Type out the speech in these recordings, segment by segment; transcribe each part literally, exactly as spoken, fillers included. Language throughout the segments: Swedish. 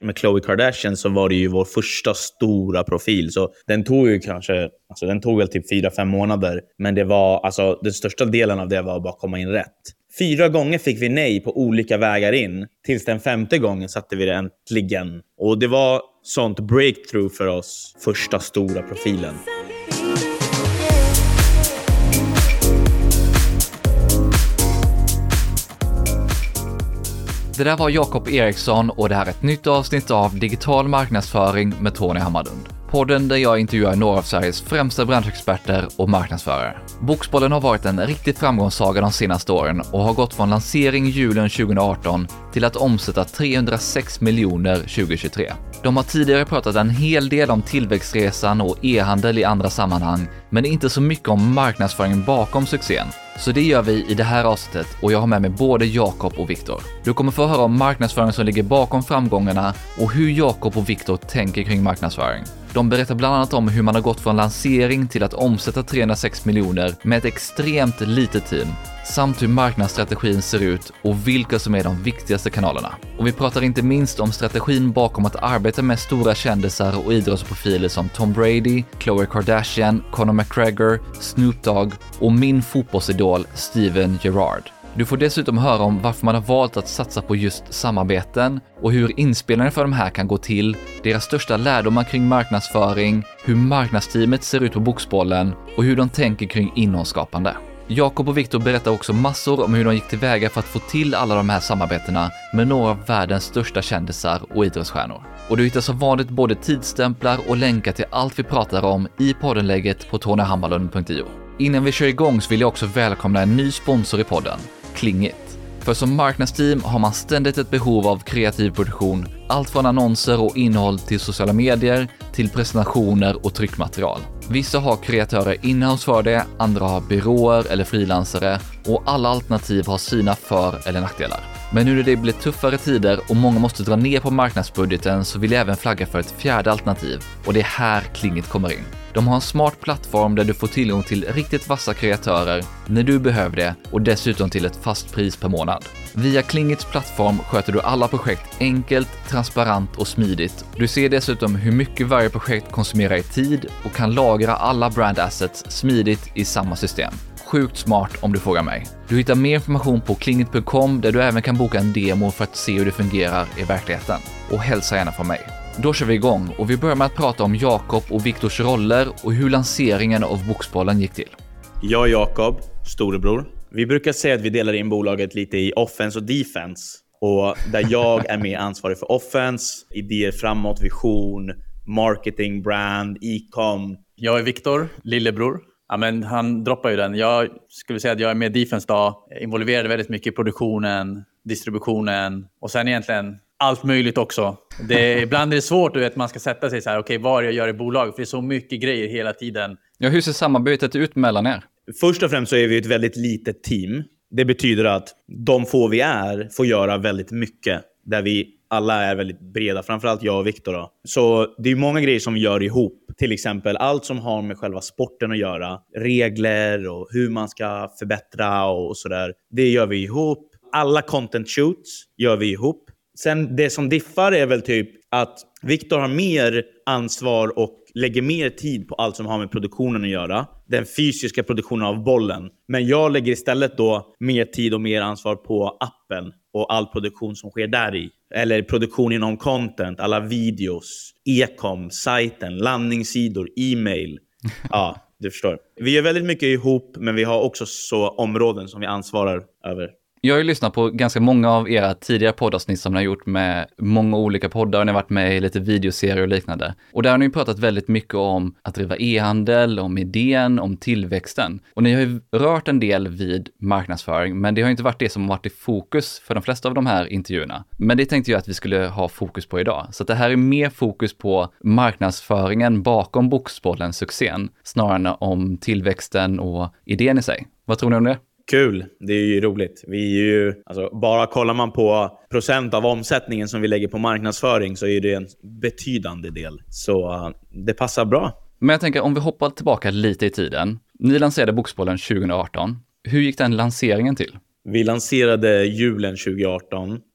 med Khloe Kardashian så var det ju vår första stora profil. Så den tog ju kanske, alltså den tog väl typ fyra, fem månader. Men det var, alltså den största delen av det var att bara komma in rätt. Fyra gånger fick vi nej på olika vägar in. Tills den femte gången satte vi det äntligen. Och det var sånt breakthrough för oss. Första stora profilen. Det där var Jakob Eriksson och det här är ett nytt avsnitt av Digital marknadsföring med Tony Hammarlund. Podden där jag intervjuar några av Sveriges främsta branschexperter och marknadsförare. Boxbollen har varit en riktig framgångssaga de senaste åren och har gått från lansering julen tjugo arton till att omsätta trehundrasex miljoner tjugohundratjugotre. De har tidigare pratat en hel del om tillväxtresan och e-handel i andra sammanhang, men inte så mycket om marknadsföringen bakom succén. Så det gör vi i det här avsnittet och jag har med mig både Jakob och Viktor. Du kommer få höra om marknadsföring som ligger bakom framgångarna och hur Jakob och Viktor tänker kring marknadsföring. De berättar bland annat om hur man har gått från lansering till att omsätta trehundrasex miljoner med ett extremt litet team, samt hur marknadsstrategin ser ut och vilka som är de viktigaste kanalerna. Och vi pratar inte minst om strategin bakom att arbeta med stora kändisar och idrottsprofiler som Tom Brady, Khloe Kardashian, Conor McGregor, Snoop Dogg och min fotbollsidol Steven Gerrard. Du får dessutom höra om varför man har valt att satsa på just samarbeten och hur inspelningen för de här kan gå till, deras största lärdomar kring marknadsföring, hur marknadsteamet ser ut på Boxbollen och hur de tänker kring innehållsskapande. Jakob och Viktor berättar också massor om hur de gick tillväga för att få till alla de här samarbetena med några av världens största kändisar och idrottsstjärnor. Och du hittar som vanligt både tidsstämplar och länkar till allt vi pratar om i poddenlägget på tony hammarlund punkt i o. Innan vi kör igång så vill jag också välkomna en ny sponsor i podden, Klingit. För som marknadsteam har man ständigt ett behov av kreativ produktion, allt från annonser och innehåll till sociala medier, till presentationer och tryckmaterial. Vissa har kreatörer inhouse för det, andra har byråer eller frilansare och alla alternativ har sina för- eller nackdelar. Men nu när det blir tuffare tider och många måste dra ner på marknadsbudgeten så vill jag även flagga för ett fjärde alternativ och det är här Klingit kommer in. De har en smart plattform där du får tillgång till riktigt vassa kreatörer när du behöver det och dessutom till ett fast pris per månad. Via Klingits plattform sköter du alla projekt enkelt, transparent och smidigt. Du ser dessutom hur mycket varje projekt konsumerar i tid och kan lagra alla brand assets smidigt i samma system. Sjukt smart om du frågar mig. Du hittar mer information på klingit punkt com där du även kan boka en demo för att se hur det fungerar i verkligheten. Och hälsa gärna från mig. Då kör vi igång och vi börjar med att prata om Jakob och Viktors roller och hur lanseringen av Boxbollen gick till. Jag och Jakob, storebror. Vi brukar säga att vi delar in bolaget lite i offense och defense. Och där jag är mer ansvarig för offense, idéer framåt, vision, marketing, brand, e-com. Jag är Viktor, lillebror. Ja, men han droppar ju den. Jag skulle säga att jag är mer defense då. Involverade väldigt mycket i produktionen, distributionen och sen egentligen allt möjligt också. Det, ibland är det svårt, du vet, man ska sätta sig så här, okej, okay, vad jag gör i bolaget? För det är så mycket grejer hela tiden. Ja, hur ser samarbetet ut mellan er? Först och främst så är vi ett väldigt litet team. Det betyder att de få vi är får göra väldigt mycket. Där vi alla är väldigt breda, framförallt jag och Viktor då. Så det är många grejer som vi gör ihop. Till exempel allt som har med själva sporten att göra. Regler och hur man ska förbättra och sådär. Det gör vi ihop. Alla content shoots gör vi ihop. Sen det som diffar är väl typ att Viktor har mer ansvar och lägger mer tid på allt som har med produktionen att göra. Den fysiska produktionen av bollen. Men jag lägger istället då mer tid och mer ansvar på appen och all produktion som sker där i. Eller produktion inom content, alla videos, e-com, sajten, landningssidor, e-mail. Ja, du förstår. Vi gör väldigt mycket ihop, men vi har också så områden som vi ansvarar över. Jag har ju lyssnat på ganska många av era tidigare poddavsnitt som ni har gjort med många olika poddar och ni har varit med i lite videoserier och liknande. Och där har ni pratat väldigt mycket om att driva e-handel, om idén, om tillväxten. Och ni har ju rört en del vid marknadsföring, men det har inte varit det som har varit i fokus för de flesta av de här intervjuerna. Men det tänkte jag att vi skulle ha fokus på idag. Så att det här är mer fokus på marknadsföringen bakom Boxbollens succén, snarare än om tillväxten och idén i sig. Vad tror ni om det? Kul, det är ju roligt. Vi är ju, alltså, bara kollar man på procent av omsättningen som vi lägger på marknadsföring så är det en betydande del. Så uh, det passar bra. Men jag tänker om vi hoppar tillbaka lite i tiden. Ni lanserade Boxbollen tjugo arton. Hur gick den lanseringen till? Vi lanserade julen tjugo arton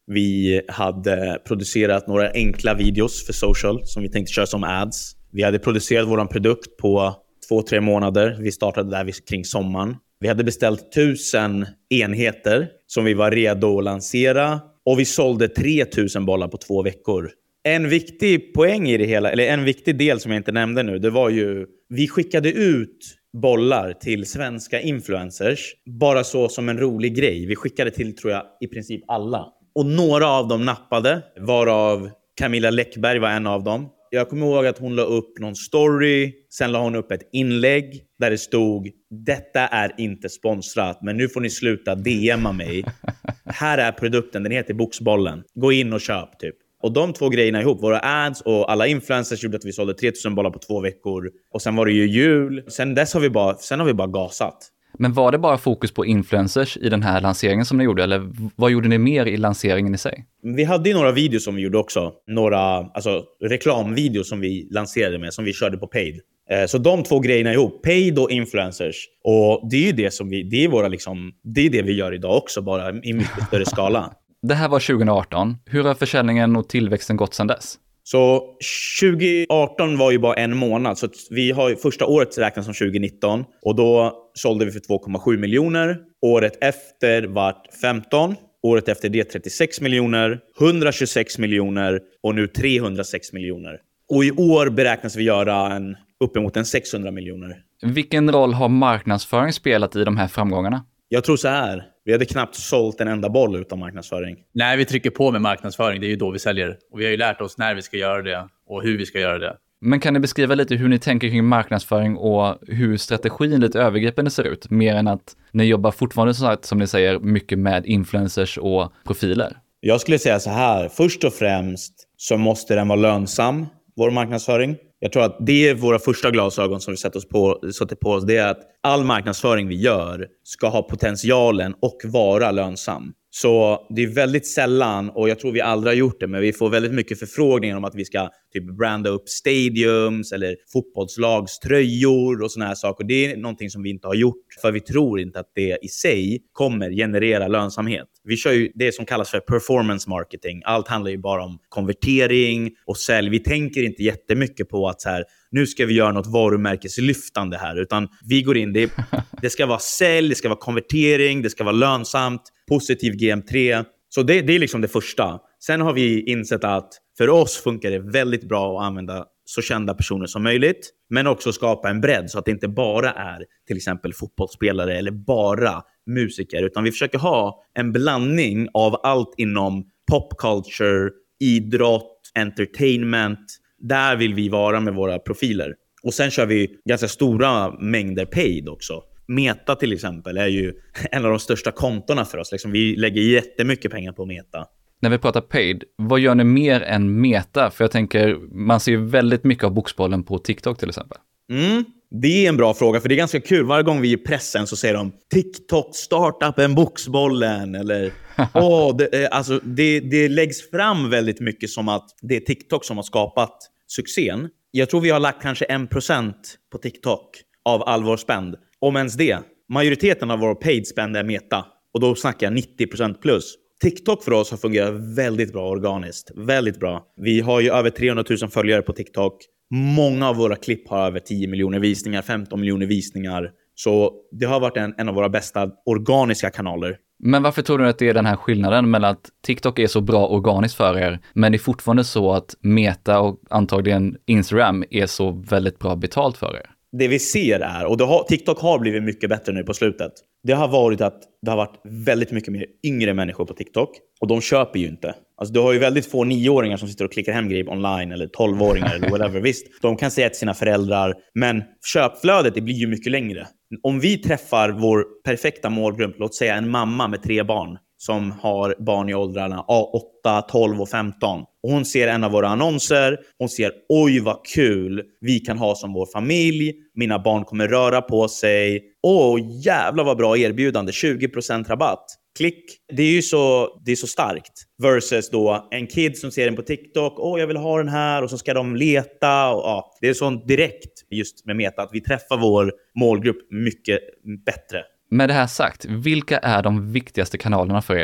Vi hade producerat några enkla videos för social som vi tänkte köra som ads. Vi hade producerat vår produkt på två, tre månader. Vi startade där kring sommaren. Vi hade beställt tusen enheter som vi var redo att lansera. Och vi sålde tre tusen bollar på två veckor. En viktig poäng i det hela, eller en viktig del som jag inte nämnde nu, det var ju vi skickade ut bollar till svenska influencers bara så som en rolig grej. Vi skickade till, tror jag, i princip alla. Och några av dem nappade, varav Camilla Läckberg var en av dem. Jag kommer ihåg att hon la upp någon story. Sen la hon upp ett inlägg där det stod: detta är inte sponsrat, men nu får ni sluta D M-a mig. Här är produkten, den heter Boxbollen. Gå in och köp typ. Och de två grejerna ihop, våra ads och alla influencers, gjorde att vi sålde tre tusen bollar på två veckor. Och sen var det ju jul. Sen dess har vi bara, sen har vi bara gasat. Men var det bara fokus på influencers i den här lanseringen som ni gjorde? Eller vad gjorde ni mer i lanseringen i sig? Vi hade ju några videos som vi gjorde också. Några alltså, reklamvideos som vi lanserade med, som vi körde på paid. Så de två grejerna ihop, paid och influencers. Och det är ju det som vi, det är våra liksom, det är det vi gör idag också, bara i mycket större skala. Det här var tjugo arton. Hur har försäljningen och tillväxten gått sedan dess? Så tjugo arton var ju bara en månad. Så vi har första året räknat som tjugo nitton. Och då sålde vi för två komma sju miljoner. Året efter var femton. Året efter det trettiosex miljoner. etthundratjugosex miljoner. Och nu trehundrasex miljoner. Och i år beräknas vi göra en, uppemot en sexhundra miljoner. Vilken roll har marknadsföring spelat i de här framgångarna? Jag tror så här. Vi hade knappt sålt en enda boll utan marknadsföring. Nej, vi trycker på med marknadsföring. Det är ju då vi säljer. Och vi har ju lärt oss när vi ska göra det och hur vi ska göra det. Men kan ni beskriva lite hur ni tänker kring marknadsföring och hur strategin lite övergripande ser ut? Mer än att ni jobbar fortfarande, så att, som ni säger, mycket med influencers och profiler. Jag skulle säga så här. Först och främst så måste den vara lönsam, vår marknadsföring. Jag tror att det är våra första glasögon som vi sätter, oss på, sätter på oss. Det är att all marknadsföring vi gör ska ha potentialen och vara lönsam. Så det är väldigt sällan, och jag tror vi aldrig har gjort det, men vi får väldigt mycket förfrågningar om att vi ska typ branda upp stadiums eller fotbollslagströjor och såna här saker. Det är någonting som vi inte har gjort, för vi tror inte att det i sig kommer generera lönsamhet. Vi kör ju det som kallas för performance marketing. Allt handlar ju bara om konvertering och sälj. Vi tänker inte jättemycket på att så här, nu ska vi göra något varumärkeslyftande här, utan vi går in, det, det ska vara sälj, det ska vara konvertering, det ska vara lönsamt, positiv G M tre. Så det, det är liksom det första. Sen har vi insett att för oss funkar det väldigt bra att använda så kända personer som möjligt, men också skapa en bredd så att det inte bara är till exempel fotbollsspelare eller bara musiker, utan vi försöker ha en blandning av allt inom popculture, idrott, entertainment. Där vill vi vara med våra profiler. Och sen kör vi ganska stora mängder paid också. Meta till exempel är ju en av de största kontona för oss. Liksom, vi lägger jättemycket pengar på Meta. När vi pratar paid, vad gör ni mer än Meta? För jag tänker, man ser ju väldigt mycket av Boxbollen på TikTok till exempel. Mm, det är en bra fråga, för det är ganska kul. Varje gång vi är i pressen så säger de TikTok startupen Boxbollen. Eller, oh, det, alltså, det, det läggs fram väldigt mycket som att det är TikTok som har skapat succén. Jag tror vi har lagt kanske en procent på TikTok av all vår spend. Om ens det. Majoriteten av vår paid spend är Meta. Och då snackar jag nittio procent plus. TikTok för oss har fungerat väldigt bra organiskt. Väldigt bra. Vi har ju över trehundratusen följare på TikTok. Många av våra klipp har över tio miljoner visningar, femton miljoner visningar. Så det har varit en, en av våra bästa organiska kanaler. Men varför tror du att det är den här skillnaden mellan att TikTok är så bra organiskt för er, men det är fortfarande så att Meta och antagligen Instagram är så väldigt bra betalt för er? Det vi ser är, och det har, TikTok har blivit mycket bättre nu på slutet. Det har varit att det har varit väldigt mycket mer yngre människor på TikTok. Och de köper ju inte. Alltså du har ju väldigt få nioåringar som sitter och klickar hem grejer online. Eller tolvåringar eller whatever. Visst, de kan säga till sina föräldrar. Men köpflödet det blir ju mycket längre. Om vi träffar vår perfekta målgrupp, låt säga en mamma med tre barn. Som har barn i åldrarna åtta, tolv och femton. Och hon ser en av våra annonser. Hon ser, oj vad kul vi kan ha som vår familj. Mina barn kommer röra på sig. Åh jävlar vad bra erbjudande. tjugo procent rabatt. Klick. Det är ju så, det är så starkt. Versus då en kid som ser den på TikTok. Åh jag vill ha den här. Och så ska de leta. Och, ja, det är så direkt just med Meta. Att vi träffar vår målgrupp mycket bättre. Med det här sagt, vilka är de viktigaste kanalerna för er idag?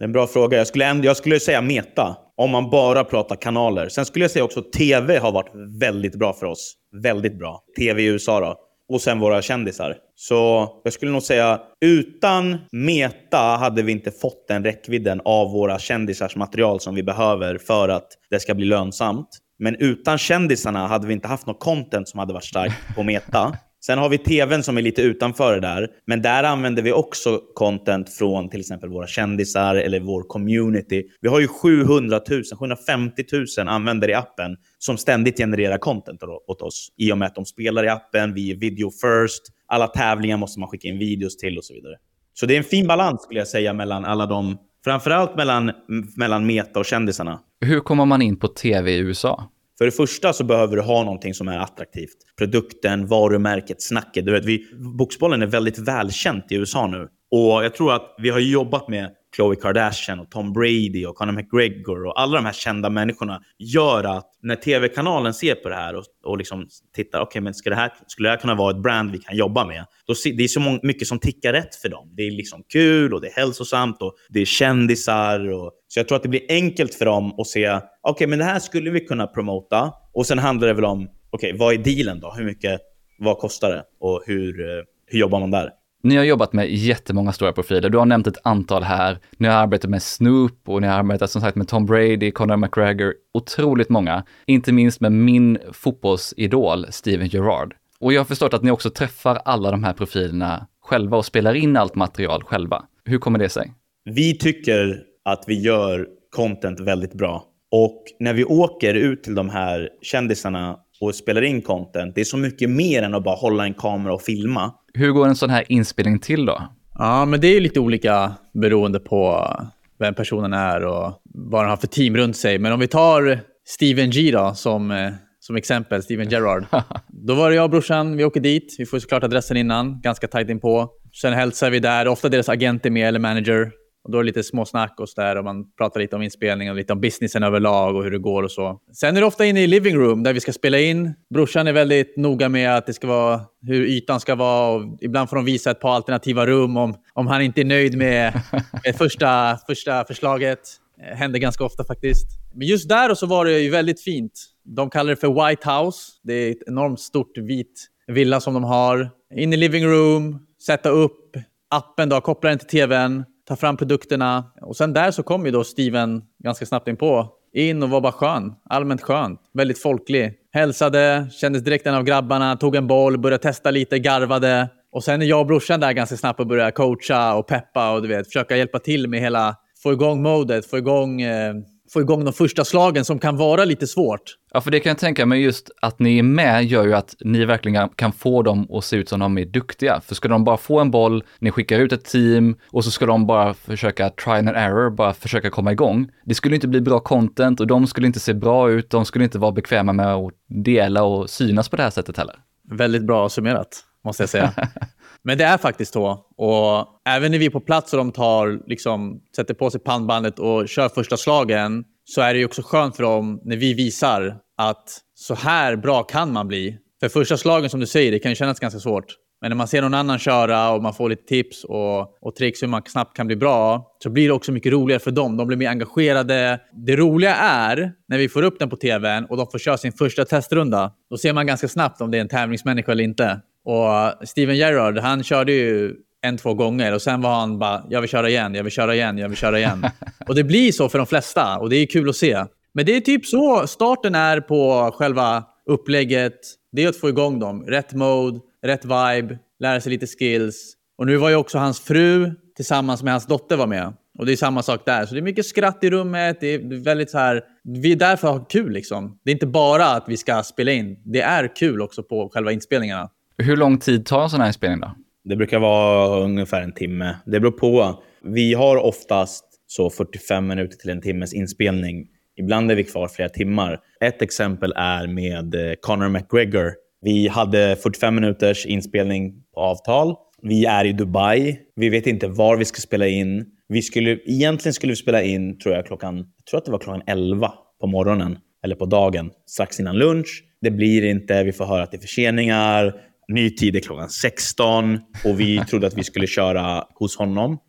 Det är en bra fråga. Jag skulle, ändå, jag skulle säga meta. Om man bara pratar kanaler. Sen skulle jag säga också att tv har varit väldigt bra för oss. Väldigt bra. Tv i U S A då. Och sen våra kändisar. Så jag skulle nog säga utan meta hade vi inte fått den räckvidden av våra kändisars material som vi behöver för att det ska bli lönsamt. Men utan kändisarna hade vi inte haft något content som hade varit starkt på meta. Sen har vi tvn som är lite utanför det där. Men där använder vi också content från till exempel våra kändisar eller vår community. Vi har ju sjuhundratusen, sjuhundrafemtiotusen användare i appen som ständigt genererar content åt oss. I och med att de spelar i appen, vi är video first. Alla tävlingar måste man skicka in videos till och så vidare. Så det är en fin balans skulle jag säga mellan alla de, framförallt mellan, mellan meta och kändisarna. Hur kommer man in på tv i U S A? För det första så behöver du ha någonting som är attraktivt. Produkten, varumärket, snacket. Du vet, vi, boxbollen är väldigt välkänt i U S A nu. Och jag tror att vi har jobbat med Khloe Kardashian och Tom Brady och Conor McGregor och alla de här kända människorna gör att när tv-kanalen ser på det här och, och liksom tittar, okej okay, men ska det här, skulle det här kunna vara ett brand vi kan jobba med? Då, det är så många, mycket som tickar rätt för dem. Det är liksom kul och det är hälsosamt och det är kändisar. Och, så jag tror att det blir enkelt för dem att se, okej okay, men det här skulle vi kunna promota. Och sen handlar det väl om, okej okay, vad är dealen då? Hur mycket, vad kostar det? Och hur, hur jobbar man där? Ni har jobbat med jättemånga stora profiler. Du har nämnt ett antal här. Ni har arbetat med Snoop och ni har arbetat som sagt med Tom Brady, Conor McGregor. Otroligt många. Inte minst med min fotbollsidol Steven Gerrard. Och jag har förstått att ni också träffar alla de här profilerna själva och spelar in allt material själva. Hur kommer det sig? Vi tycker att vi gör content väldigt bra. Och när vi åker ut till de här kändisarna och spelar in content, det är så mycket mer än att bara hålla en kamera och filma. Hur går en sån här inspelning till då? Ja, men det är ju lite olika beroende på vem personen är och vad han har för team runt sig. Men om vi tar Steven G då som, som exempel, Steven Gerrard. Då var det jag och brorsan, vi åker dit. Vi får såklart adressen innan, ganska tajt in på. Sen hälsar vi där, ofta deras agent är med eller manager. Och då är det lite små snack och så där och man pratar lite om inspelning och lite om businessen överlag och hur det går och så. Sen är det ofta inne i living room där vi ska spela in. Brorsan är väldigt noga med att det ska vara hur ytan ska vara och ibland får de visa ett par alternativa rum om, om han inte är nöjd med, med första, första förslaget. Det händer ganska ofta faktiskt. Men just där och så var det ju väldigt fint. De kallar det för White House. Det är ett enormt stort vit villa som de har. In i living room, sätta upp appen då, koppla den till tvn. Ta fram produkterna. Och sen där så kom ju då Steven ganska snabbt in på. In och var bara skön. Allmänt skön. Väldigt folklig. Hälsade. Kändes direkt en av grabbarna. Tog en boll. Började testa lite. Garvade. Och sen är jag och brorsan där ganska snabbt och började coacha och peppa. Och du vet, försöka hjälpa till med hela... Få igång modet. Få igång... Eh, få igång de första slagen som kan vara lite svårt. Ja, för det kan jag tänka mig, just att ni är med gör ju att ni verkligen kan få dem att se ut som de är duktiga. För ska de bara få en boll, ni skickar ut ett team och så ska de bara försöka try and error, bara försöka komma igång. Det skulle inte bli bra content och de skulle inte se bra ut, de skulle inte vara bekväma med att dela och synas på det här sättet heller. Väldigt bra summerat, måste jag säga. Men det är faktiskt så. Och även när vi är på plats och de tar, liksom, sätter på sig pannbandet och kör första slagen, så är det ju också skönt för dem när vi visar att så här bra kan man bli. För första slagen, som du säger, det kan ju kännas ganska svårt. Men när man ser någon annan köra och man får lite tips och, och tricks hur man snabbt kan bli bra, så blir det också mycket roligare för dem. De blir mer engagerade. Det roliga är när vi får upp den på tvn och de får köra sin första testrunda. Då ser man ganska snabbt om det är en tävlingsmänniska eller inte. Och Steven Gerrard, han körde ju en, två gånger och sen var han bara, jag vill köra igen, jag vill köra igen, jag vill köra igen. Och det blir så för de flesta och det är kul att se. Men det är typ så starten är på själva upplägget. Det är att få igång dem. Rätt mode, rätt vibe, lära sig lite skills. Och nu var ju också hans fru tillsammans med hans dotter var med. Och det är samma sak där. Så det är mycket skratt i rummet. Det är väldigt så här, vi är där för att ha kul liksom. Det är inte bara att vi ska spela in. Det är kul också på själva inspelningarna. Hur lång tid tar en sån här inspelning då? Det brukar vara ungefär en timme. Det beror på. Vi har oftast så fyrtiofem minuter till en timmes inspelning. Ibland är vi kvar flera timmar. Ett exempel är med Conor McGregor. Vi hade fyrtiofem minuters inspelning på avtal. Vi är i Dubai. Vi vet inte var vi ska spela in. Vi skulle, egentligen skulle vi spela in, tror jag, klockan, jag tror att det var klockan elva på morgonen. Eller på dagen, strax innan lunch. Det blir inte, vi får höra att det är förseningar. Ny tid är klockan sexton. Och vi trodde att vi skulle köra hos honom.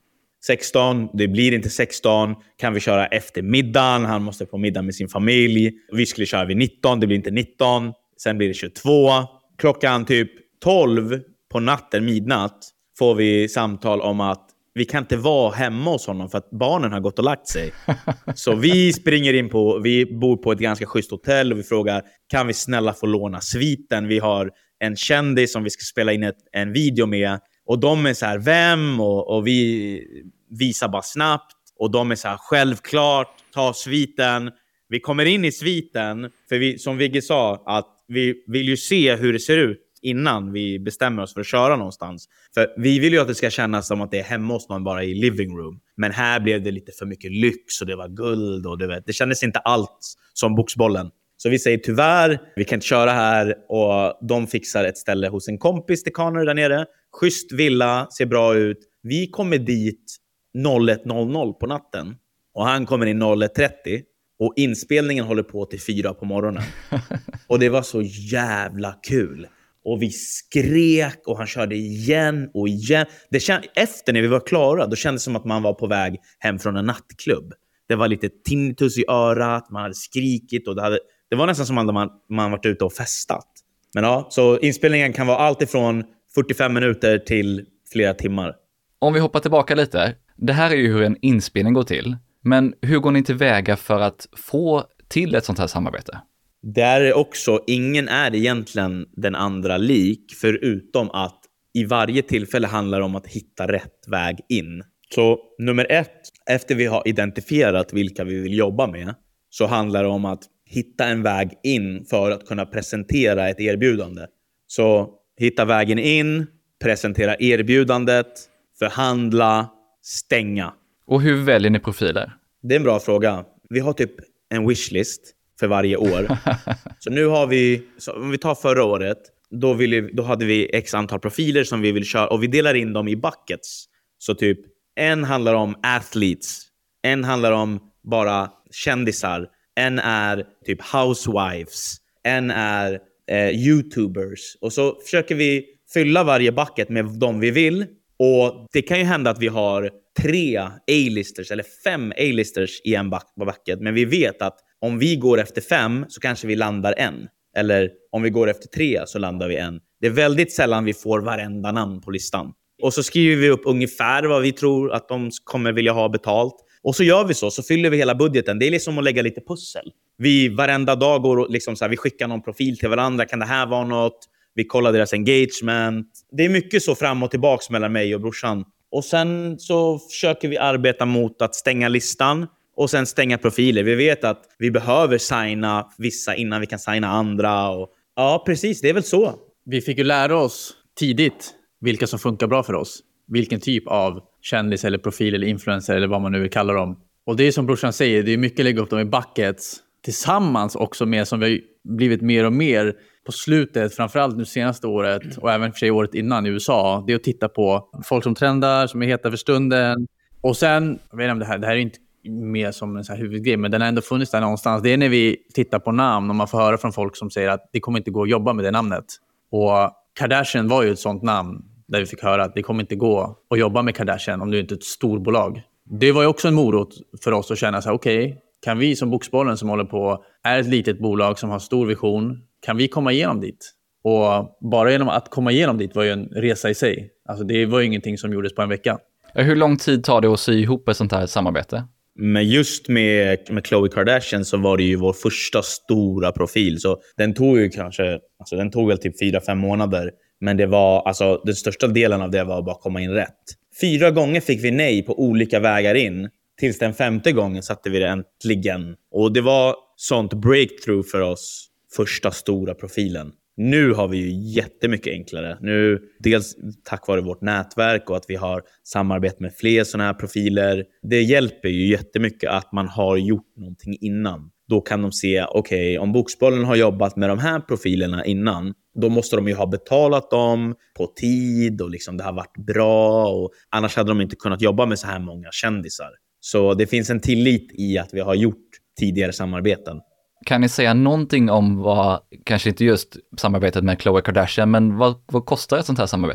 sexton, det blir inte sexton. Kan vi köra efter middagen? Han måste på middag med sin familj. Vi skulle köra vid nitton, det blir inte nitton. Sen blir det tjugotvå. Klockan typ tolv på natten, midnatt, får vi samtal om att vi kan inte vara hemma hos honom för att barnen har gått och lagt sig. Så vi springer in på, vi bor på ett ganska schysst hotell och vi frågar, kan vi snälla få låna sviten? Vi har en kändis som vi ska spela in ett, en video med. Och de är så här, vem? Och, och vi visar bara snabbt. Och de är så här, självklart, ta sviten. Vi kommer in i sviten, för vi, som Vigge sa, att vi vill ju se hur det ser ut innan vi bestämmer oss för att köra någonstans. För vi vill ju att det ska kännas som att det är hemma hos någon bara i living room. Men här blev det lite för mycket lyx och det var guld och det, vet, det kändes inte allt som Boxbollen. Så vi säger tyvärr, vi kan inte köra här, och de fixar ett ställe hos en kompis till Kaner där nere. Schysst villa, ser bra ut. Vi kommer dit ett noll noll på natten och han kommer in ett trettio. Och inspelningen håller på till fyra på morgonen. Och det var så jävla kul. Och vi skrek och han körde igen och igen. Det känd- Efter när vi var klara, då kändes det som att man var på väg hem från en nattklubb. Det var lite tinnitus i örat, man hade skrikit och det, hade, det var nästan som att man, man varit ute och festat. Men ja, så inspelningen kan vara allt ifrån fyrtiofem minuter till flera timmar. Om vi hoppar tillbaka lite, det här är ju hur en inspelning går till. Men hur går ni tillväga för att få till ett sånt här samarbete? Där är också, ingen är egentligen den andra lik, förutom att i varje tillfälle handlar det om att hitta rätt väg in. Så nummer ett, efter vi har identifierat vilka vi vill jobba med, så handlar det om att hitta en väg in för att kunna presentera ett erbjudande. Så hitta vägen in, presentera erbjudandet, förhandla, stänga. Och hur väljer ni profiler? Det är en bra fråga. Vi har typ en wishlist för varje år. Så nu har vi, så om vi tar förra året, då, ville, då hade vi x antal profiler som vi vill köra. Och vi delar in dem i buckets. Så typ, en handlar om athletes. En handlar om bara kändisar. En är typ housewives. En är eh, YouTubers. Och så försöker vi fylla varje bucket med dem vi vill. Och det kan ju hända att vi har tre A-listers eller fem A-listers i en bucket. Men vi vet att om vi går efter fem så kanske vi landar en. Eller om vi går efter tre så landar vi en. Det är väldigt sällan vi får varenda namn på listan. Och så skriver vi upp ungefär vad vi tror att de kommer vilja ha betalt. Och så gör vi så, så fyller vi hela budgeten. Det är liksom att lägga lite pussel. Vi varenda dag går och liksom så här, vi skickar någon profil till varandra. Kan det här vara något? Vi kollar deras engagement. Det är mycket så fram och tillbaks mellan mig och brorsan. Och sen så försöker vi arbeta mot att stänga listan. Och sen stänga profiler. Vi vet att vi behöver signa vissa innan vi kan signa andra. Och ja, precis. Det är väl så. Vi fick ju lära oss tidigt vilka som funkar bra för oss. Vilken typ av kändis eller profil eller influencer eller vad man nu vill kalla dem. Och det är som brorsan säger, det är mycket att lägga upp dem i buckets. Tillsammans också med, som vi har blivit mer och mer på slutet, framförallt nu senaste året och även för sig året innan i U S A. Det är att titta på folk som trendar, som är heta för stunden. Och sen, jag vet inte om det här, det här är inte mer som en så här huvudgrej, men den har ändå funnits där någonstans. Det är när vi tittar på namn och man får höra från folk som säger att det kommer inte gå att jobba med det namnet. Och Kardashian var ju ett sånt namn där vi fick höra att det kommer inte gå att jobba med Kardashian om du inte är ett storbolag. Det var ju också en morot för oss att känna så här, okej, okay, kan vi som Boxbollen som håller på, är ett litet bolag som har stor vision, kan vi komma igenom dit? Och bara genom att komma igenom dit var ju en resa i sig. Alltså det var ju ingenting som gjordes på en vecka. Hur lång tid tar det att sy ihop ett sånt här samarbete? Men just med, med Khloe Kardashian så var det ju vår första stora profil. Så den tog ju kanske, alltså den tog väl typ fyra, fem månader. Men det var, alltså den största delen av det var att bara komma in rätt. Fyra gånger fick vi nej på olika vägar in. Tills den femte gången satte vi det äntligen. Och det var sånt breakthrough för oss. Första stora profilen. Nu har vi ju jättemycket enklare. Nu, dels tack vare vårt nätverk och att vi har samarbete med fler sådana här profiler. Det hjälper ju jättemycket att man har gjort någonting innan. Då kan de se, okej, okay, om Boxbollen har jobbat med de här profilerna innan, då måste de ju ha betalat dem på tid och liksom det har varit bra. Och annars hade de inte kunnat jobba med så här många kändisar. Så det finns en tillit i att vi har gjort tidigare samarbeten. Kan ni säga någonting om vad, kanske inte just samarbetet med Khloe Kardashian, men vad, vad kostar ett sånt här samarbete?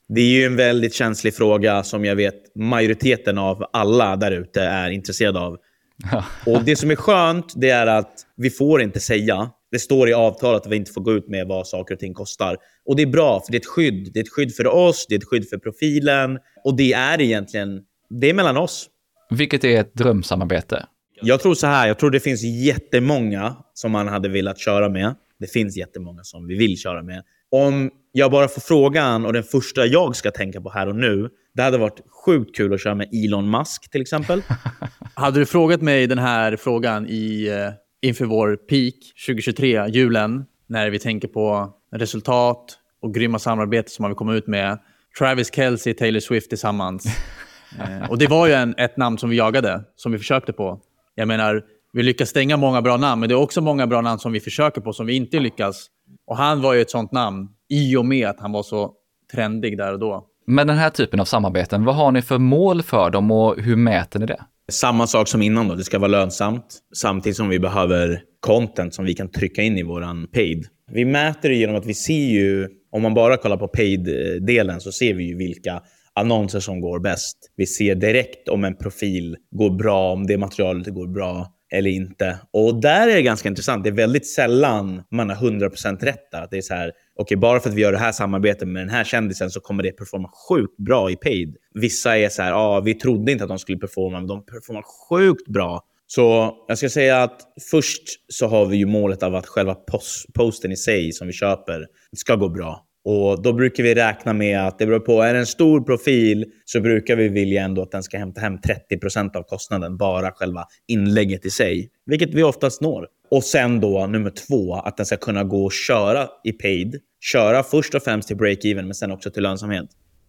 Det är ju en väldigt känslig fråga som jag vet majoriteten av alla där ute är intresserade av. Och det som är skönt, det är att vi får inte säga. Det står i avtalet att vi inte får gå ut med vad saker och ting kostar. Och det är bra, för det är ett skydd. Det är ett skydd för oss, det är ett skydd för profilen. Och det är egentligen, det är mellan oss. Vilket är ett drömsamarbete? Jag tror så här, jag tror det finns jättemånga som man hade velat köra med. Det finns jättemånga som vi vill köra med. Om jag bara får frågan och den första jag ska tänka på här och nu, det hade varit sjukt kul att köra med Elon Musk till exempel. Hade du frågat mig den här frågan i, uh, inför vår peak tjugohundratjugotre, julen, när vi tänker på resultat och grymma samarbete som man vill komma ut med, Travis Kelce, Taylor Swift tillsammans. uh, och det var ju en, ett namn som vi jagade, som vi försökte på. Jag menar, vi lyckas stänga många bra namn, men det är också många bra namn som vi försöker på, som vi inte lyckas. Och han var ju ett sånt namn, i och med att han var så trendig där och då. Men den här typen av samarbeten, vad har ni för mål för dem och hur mäter ni det? Samma sak som innan då, det ska vara lönsamt. Samtidigt som vi behöver content som vi kan trycka in i våran paid. Vi mäter det genom att vi ser ju, om man bara kollar på paid-delen så ser vi ju vilka annonser som går bäst. Vi ser direkt om en profil går bra, om det materialet går bra eller inte. Och där är det ganska intressant. Det är väldigt sällan man har hundra procent rätt där. Att det är så här, okej, okay, bara för att vi gör det här samarbetet med den här kändisen så kommer det performa sjukt bra i paid. Vissa är så här, ja, ah, vi trodde inte att de skulle performa, men de performar sjukt bra. Så jag ska säga att först så har vi ju målet av att själva post- posten i sig som vi köper ska gå bra. Och då brukar vi räkna med att det beror på, är det en stor profil så brukar vi vilja ändå att den ska hämta hem trettio procent av kostnaden, bara själva inlägget i sig. Vilket vi oftast når. Och sen då nummer två, att den ska kunna gå och köra i paid. Köra först och främst till break-even, men sen också till lönsamhet.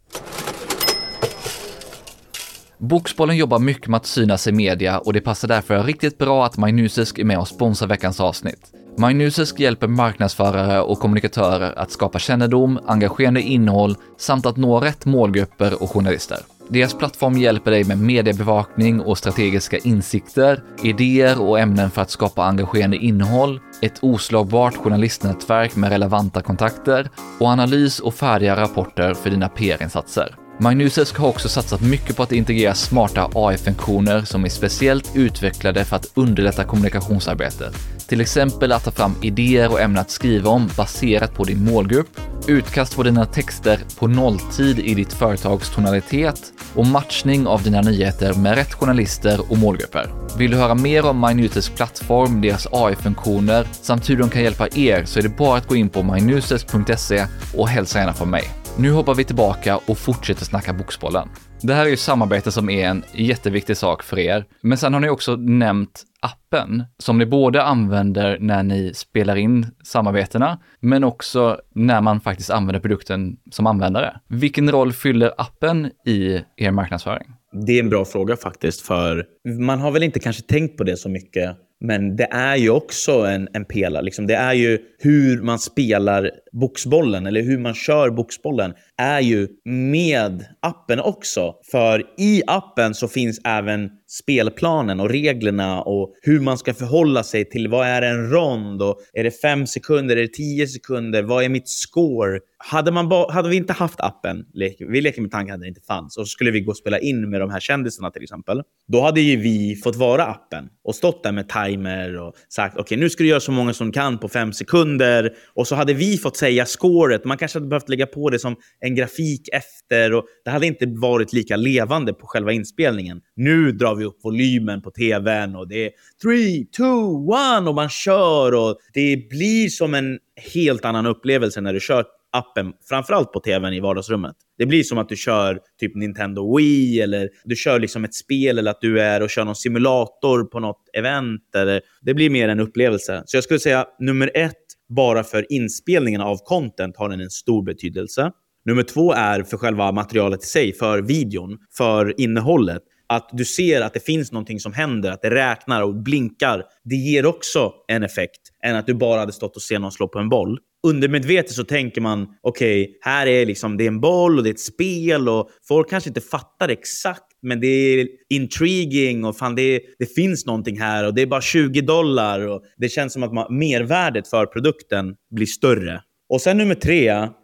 Boxbollen jobbar mycket med att synas i media och det passar därför riktigt bra att MyNewsDesk är med och sponsrar veckans avsnitt. MyNewsDesk hjälper marknadsförare och kommunikatörer att skapa kännedom, engagerande innehåll samt att nå rätt målgrupper och journalister. Deras plattform hjälper dig med mediebevakning och strategiska insikter, idéer och ämnen för att skapa engagerande innehåll, ett oslagbart journalistnätverk med relevanta kontakter och analys och färdiga rapporter för dina P R-insatser. MyNewsDesk har också satsat mycket på att integrera smarta A I-funktioner som är speciellt utvecklade för att underlätta kommunikationsarbetet. Till exempel att ta fram idéer och ämnen att skriva om baserat på din målgrupp, utkast på dina texter på nolltid i ditt företags tonalitet och matchning av dina nyheter med rätt journalister och målgrupper. Vill du höra mer om MyNewsDesk plattform, deras A I-funktioner samt hur de kan hjälpa er så är det bara att gå in på my newsdesk punkt se och hälsa gärna från mig. Nu hoppar vi tillbaka och fortsätter snacka boxbollen. Det här är ju samarbete som är en jätteviktig sak för er. Men sen har ni också nämnt appen som ni både använder när ni spelar in samarbetena men också när man faktiskt använder produkten som användare. Vilken roll fyller appen i er marknadsföring? Det är en bra fråga faktiskt, för man har väl inte kanske tänkt på det så mycket. Men det är ju också en, en pelare. Liksom det är ju hur man spelar boxbollen eller hur man kör boxbollen är ju med appen också. För i appen så finns även spelplanen och reglerna och hur man ska förhålla sig till vad är en rond och är det fem sekunder, är det tio sekunder, vad är mitt score? Hade, man ba- hade vi inte haft appen, vi leker med tanken att det inte fanns och så skulle vi gå och spela in med de här kändisarna till exempel. Då hade ju vi fått vara appen och stått där med timer och sagt okej, okay, nu ska du göra så många som kan på fem sekunder och så hade vi fått säga scoret. Man kanske hade behövt lägga på det som en grafik efter och det hade inte varit lika levande på själva inspelningen. Nu drar vi upp volymen på tvn och det är tre, två, ett och man kör och det blir som en helt annan upplevelse när du kör appen, framförallt på tvn i vardagsrummet. Det blir som att du kör typ Nintendo Wii eller du kör liksom ett spel eller att du är och kör någon simulator på något event. Eller, det blir mer en upplevelse. Så jag skulle säga nummer ett, bara för inspelningen av content har den en stor betydelse. Nummer två är för själva materialet i sig, för videon, för innehållet. Att du ser att det finns någonting som händer, att det räknar och blinkar. Det ger också en effekt än att du bara hade stått och se någon slå på en boll. Undermedvetet så tänker man, okej, okay, här är liksom, det är en boll och det är ett spel och folk kanske inte fattar exakt, men det är intriguing och fan det, det finns någonting här och det är bara tjugo dollar och det känns som att man, mervärdet för produkten blir större. Och sen nummer tre,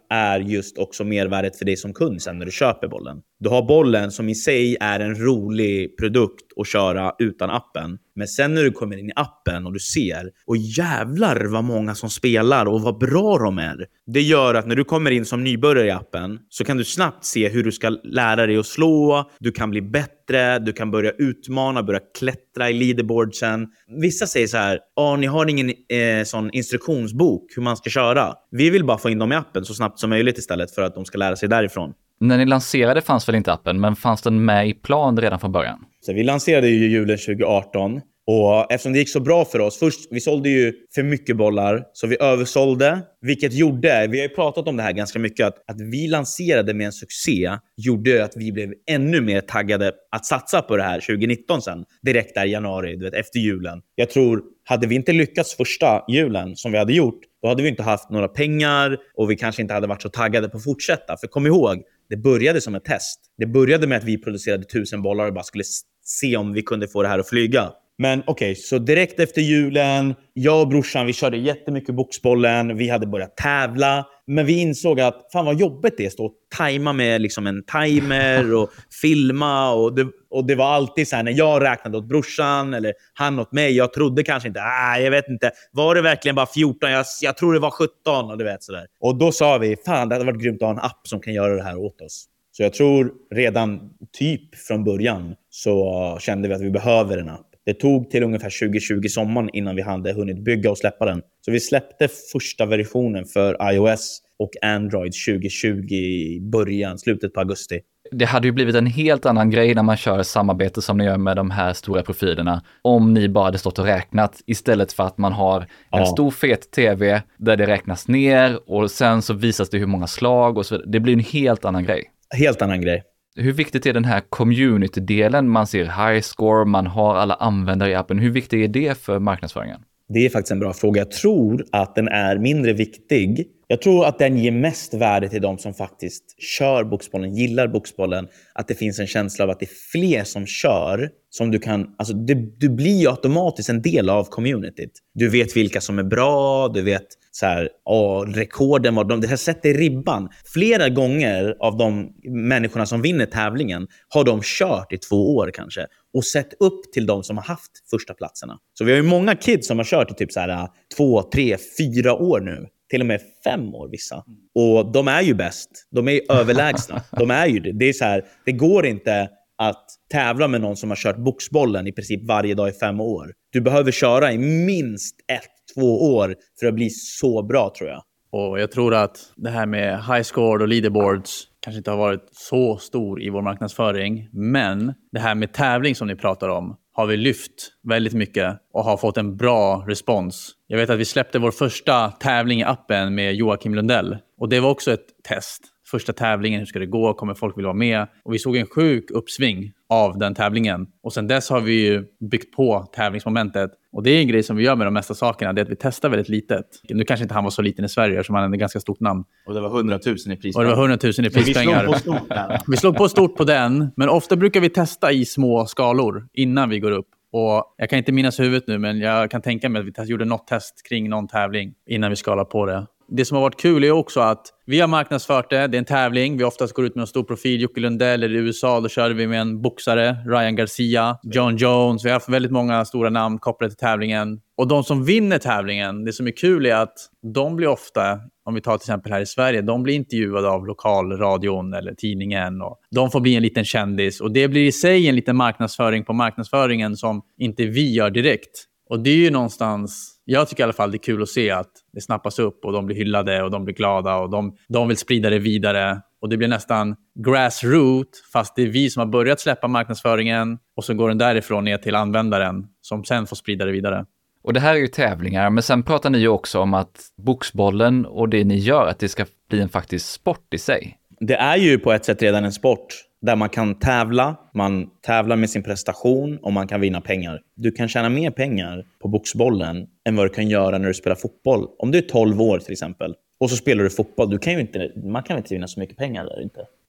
är just också mervärdet för dig som kund sen när du köper bollen. Du har bollen som i sig är en rolig produkt att köra utan appen. Men sen när du kommer in i appen och du ser, och jävlar vad många som spelar och vad bra de är. Det gör att när du kommer in som nybörjare i appen så kan du snabbt se hur du ska lära dig att slå. Du kan bli bättre, du kan börja utmana, börja klättra i leaderboardsen. Vissa säger så här, ja ni har ingen eh, sån instruktionsbok hur man ska köra. Vi vill bara få in dem i appen så snabbt som möjligt istället för att de ska lära sig därifrån. När ni lanserade fanns väl inte appen, men fanns den med i plan redan från början? Så vi lanserade ju julen tjugo arton och eftersom det gick så bra för oss, först vi sålde ju för mycket bollar så vi översålde, vilket gjorde, vi har ju pratat om det här ganska mycket, att, att vi lanserade med en succé gjorde att vi blev ännu mer taggade att satsa på det här tjugo nitton sen, direkt där i januari, du vet, efter julen. Jag tror, hade vi inte lyckats första julen som vi hade gjort, då hade vi inte haft några pengar och vi kanske inte hade varit så taggade på att fortsätta. För kom ihåg, det började som ett test. Det började med att vi producerade tusen bollar och bara skulle se om vi kunde få det här att flyga. Men okej, okay, så direkt efter julen, jag och brorsan, vi körde jättemycket boxbollen. Vi hade börjat tävla. Men vi insåg att fan vad jobbigt det är att stå och tajma med liksom en timer och filma. Och det, och det var alltid så här när jag räknade åt brorsan eller han åt mig. Jag trodde kanske inte, ah, jag vet inte. Var det verkligen bara fjorton? Jag, jag tror det var sjutton och du vet sådär. Och då sa vi, fan det hade varit grymt att ha en app som kan göra det här åt oss. Så jag tror redan typ från början så kände vi att vi behöver en app. Det tog till ungefär tjugo tjugo sommaren innan vi hade hunnit bygga och släppa den. Så vi släppte första versionen för iOS och Android tjugo tjugo i början, slutet på augusti. Det hade ju blivit en helt annan grej när man kör samarbete som ni gör med de här stora profilerna. Om ni bara hade stått och räknat istället för att man har en ja. stor fet tv där det räknas ner och sen så visas det hur många slag och så vidare. Det blir en helt annan grej. Helt annan grej. Hur viktigt är den här community-delen? Man ser high score, man har alla användare i appen. Hur viktig är det för marknadsföringen? Det är faktiskt en bra fråga. Jag tror att den är mindre viktig. Jag tror att den ger mest värde till de som faktiskt kör boxbollen, gillar boxbollen. Att det finns en känsla av att det är fler som kör. Som du kan, alltså du, du blir ju automatiskt en del av communityt. Du vet vilka som är bra, du vet så här, åh, rekorden var de, det här sätter ribban. Flera gånger av de människorna som vinner tävlingen har de kört i två år kanske. Och sett upp till de som har haft första platserna. Så vi har ju många kids som har kört i typ så här två, tre, fyra år nu. Till och med fem år vissa. Och de är ju bäst. De är ju överlägsna. De är ju det. Det är så här, det går inte att tävla med någon som har kört boxbollen i princip varje dag i fem år. Du behöver köra i minst ett, två år för att bli så bra tror jag. Och jag tror att det här med high score och leaderboards kanske inte har varit så stor i vår marknadsföring. Men det här med tävling som ni pratar om har vi lyft väldigt mycket och har fått en bra respons. Jag vet att vi släppte vår första tävling i appen med Joakim Lundell. Och det var också ett test. Första tävlingen, hur ska det gå? Kommer folk vilja vara med? Och vi såg en sjuk uppsving av den tävlingen. Och sen dess har vi ju byggt på tävlingsmomentet. Och det är en grej som vi gör med de mesta sakerna. Det är att vi testar väldigt litet. Nu kanske inte han var så liten i Sverige som han är ett ganska stort namn. Och det var hundratusen i prispengar. Och det var hundratusen i prispengar. Vi slog på stort där. Vi slog på stort på den. Men ofta brukar vi testa i små skalor innan vi går upp. Och jag kan inte minnas huvudet nu, men jag kan tänka mig att vi test, gjorde något test kring någon tävling innan vi skalar på det. Det som har varit kul är också att vi har marknadsfört det. Det är en tävling. Vi oftast går ut med en stor profil. Jocke Lundell eller i U S A. Då körde vi med en boxare. Ryan Garcia. John Jones. Vi har haft väldigt många stora namn kopplade till tävlingen. Och de som vinner tävlingen, det som är kul är att de blir ofta, om vi tar till exempel här i Sverige, de blir intervjuade av lokalradion eller tidningen. Och de får bli en liten kändis. Och det blir i sig en liten marknadsföring på marknadsföringen som inte vi gör direkt. Och det är ju någonstans, jag tycker i alla fall det är kul att se att det snappas upp och de blir hyllade och de blir glada och de, de vill sprida det vidare. Och det blir nästan grassroot, fast det är vi som har börjat släppa marknadsföringen och så går den därifrån ner till användaren som sen får sprida det vidare. Och det här är ju tävlingar, men sen pratar ni ju också om att boxbollen och det ni gör, att det ska bli en faktisk sport i sig. Det är ju på ett sätt redan en sport där man kan tävla, man tävlar med sin prestation och man kan vinna pengar. Du kan tjäna mer pengar på boxbollen än vad du kan göra när du spelar fotboll. Om du är tolv år till exempel och så spelar du fotboll, du kan ju inte, man kan inte vinna så mycket pengar där inte.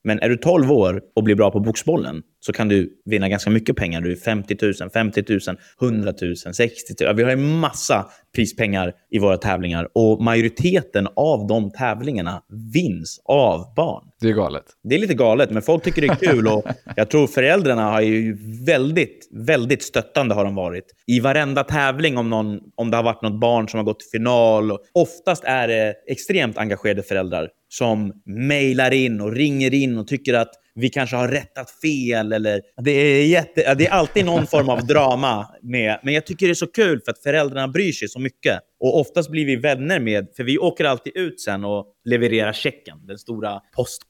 Men är du tolv år och blir bra på boxbollen så kan du vinna ganska mycket pengar. Du är femtio tusen, femtio tusen, hundra tusen, sextio tusen. Vi har en massa prispengar i våra tävlingar. Och majoriteten av de tävlingarna vinns av barn. Det är galet. Det är lite galet, men folk tycker det är kul. Och jag tror föräldrarna har ju väldigt, väldigt stöttande har de varit. I varenda tävling om, någon, om det har varit något barn som har gått till final. Och oftast är det extremt engagerade föräldrar som mejlar in och ringer in och tycker att vi kanske har rättat fel. Eller det, är jätte, det är alltid någon form av drama med. Men jag tycker det är så kul för att föräldrarna bryr sig så mycket. Och oftast blir vi vänner med, för vi åker alltid ut sen och levererar checken. Den stora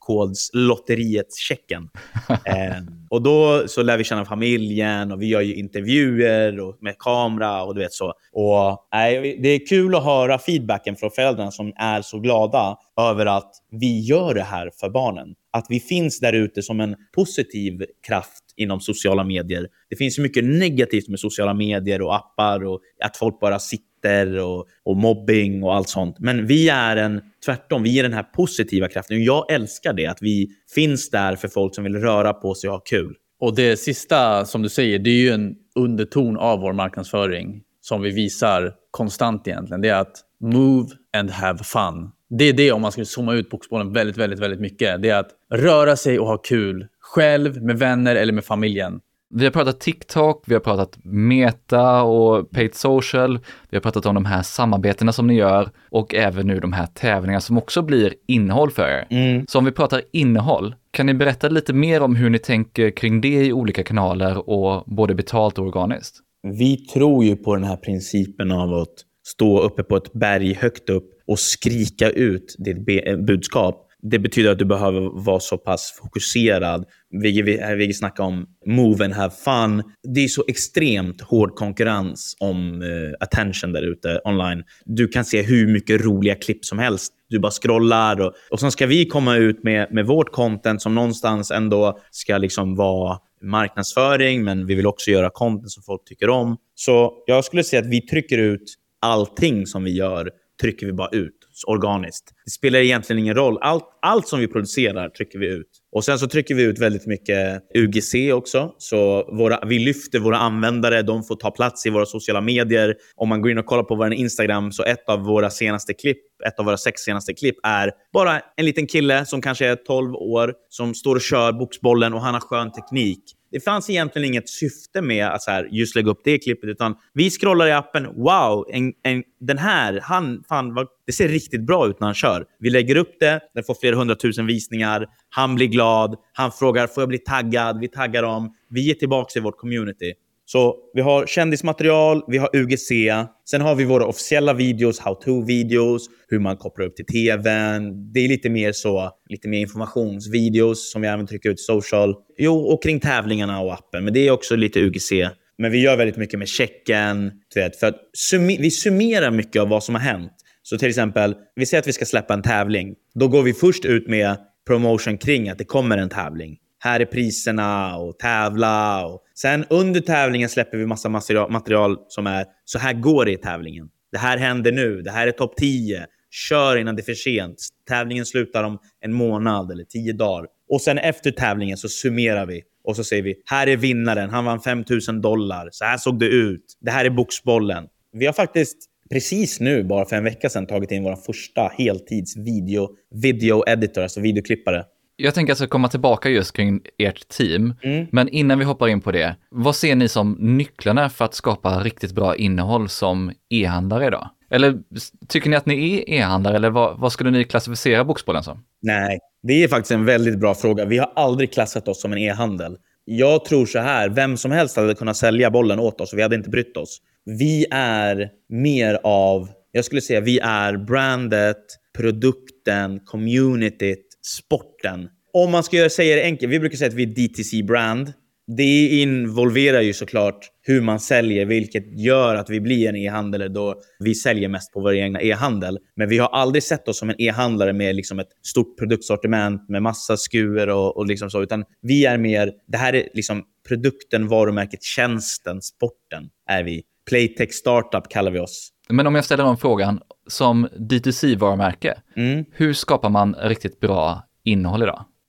postkodslotteriets-checken. eh, och då så lär vi känna familjen och vi gör ju intervjuer och med kamera och du vet så. Och eh, det är kul att höra feedbacken från föräldrarna som är så glada över att vi gör det här för barnen. Att vi finns där ute som en positiv kraft inom sociala medier. Det finns så mycket negativt med sociala medier och appar och att folk bara sitter och, och mobbing och allt sånt. Men vi är en, tvärtom, vi är den här positiva kraften. Och jag älskar det, att vi finns där för folk som vill röra på sig och ha kul. Och det sista som du säger, det är ju en underton av vår marknadsföring som vi visar konstant egentligen. Det är att move and have fun. Det är det, om man ska zooma ut boxbollen väldigt, väldigt, väldigt mycket. Det är att röra sig och ha kul. Själv, med vänner eller med familjen. Vi har pratat TikTok, vi har pratat Meta och Paid Social. Vi har pratat om de här samarbetena som ni gör. Och även nu de här tävlingarna som också blir innehåll för er. Mm. Så om vi pratar innehåll, kan ni berätta lite mer om hur ni tänker kring det i olika kanaler och både betalt och organiskt? Vi tror ju på den här principen av att stå uppe på ett berg högt upp och skrika ut ditt budskap. Det betyder att du behöver vara så pass fokuserad. Vi, vi, vi snackar om move and have fun. Det är så extremt hård konkurrens om uh, attention där ute online. Du kan se hur mycket roliga klipp som helst. Du bara scrollar. Och, och sen ska vi komma ut med, med vårt content som någonstans ändå ska liksom vara marknadsföring. Men vi vill också göra content som folk tycker om. Så jag skulle säga att vi trycker ut allting som vi gör. Trycker vi bara ut organiskt. Det spelar egentligen ingen roll. Allt, allt som vi producerar trycker vi ut. Och sen så trycker vi ut väldigt mycket U G C också. Så våra, vi lyfter våra användare. De får ta plats i våra sociala medier. Om man går in och kollar på vår Instagram, så ett av våra senaste klipp, ett av våra sex senaste klipp är bara en liten kille som kanske är tolv år som står och kör boxbollen och han har skön teknik. Det fanns egentligen inget syfte med att så här, just lägga upp det klippet, utan vi scrollar i appen. Wow, en, en, den här, han, fan, vad, det ser riktigt bra ut när han kör. Vi lägger upp det, den får flera hundratusen visningar. Han blir glad, han frågar, får jag bli taggad? Vi taggar dem, vi ger tillbaka i vårt community. Så vi har kändismaterial, vi har U G C. Sen har vi våra officiella videos, how-to-videos, hur man kopplar upp till tvn. Det är lite mer så, lite mer informationsvideos som vi även trycker ut i social. Jo, och kring tävlingarna och appen, men det är också lite U G C. Men vi gör väldigt mycket med checken, för att summi- vi summerar mycket av vad som har hänt. Så till exempel, vi säger att vi ska släppa en tävling. Då går vi först ut med promotion kring att det kommer en tävling. Här är priserna och tävla. Och sen under tävlingen släpper vi massa material, material som är så här går det i tävlingen. Det här händer nu. Det här är topp tio. Kör innan det är för sent. Tävlingen slutar om en månad eller tio dagar. Och sen efter tävlingen så summerar vi. Och så säger vi, här är vinnaren. Han vann fem tusen dollar. Så här såg det ut. Det här är boxbollen. Vi har faktiskt precis nu, bara för en vecka sedan, tagit in vår första heltids video, video editor, alltså videoklippare. Jag tänker alltså komma tillbaka just kring ert team. Mm. Men innan vi hoppar in på det, vad ser ni som nycklarna för att skapa riktigt bra innehåll som e-handlare idag? Eller tycker ni att ni är e-handlare, eller vad, vad skulle ni klassificera boxbollen som? Nej, det är faktiskt en väldigt bra fråga. Vi har aldrig klassat oss som en e-handel. Jag tror så här, vem som helst hade kunnat sälja bollen åt oss och vi hade inte brytt oss. Vi är mer av, jag skulle säga vi är brandet, produkten, communityt, sporten. Om man ska säga det enkelt, vi brukar säga att vi är D T C-brand. Det involverar ju såklart hur man säljer, vilket gör att vi blir en e-handlare då vi säljer mest på vår egna e-handel. Men vi har aldrig sett oss som en e-handlare med liksom ett stort produktsortiment med massa skuer och, och liksom så, utan vi är mer, det här är liksom produkten, varumärket, tjänsten, sporten är vi. Playtech Startup kallar vi oss. Men om jag ställer om frågan, som D T C-varumärke, mm. hur skapar man riktigt bra innehåll idag?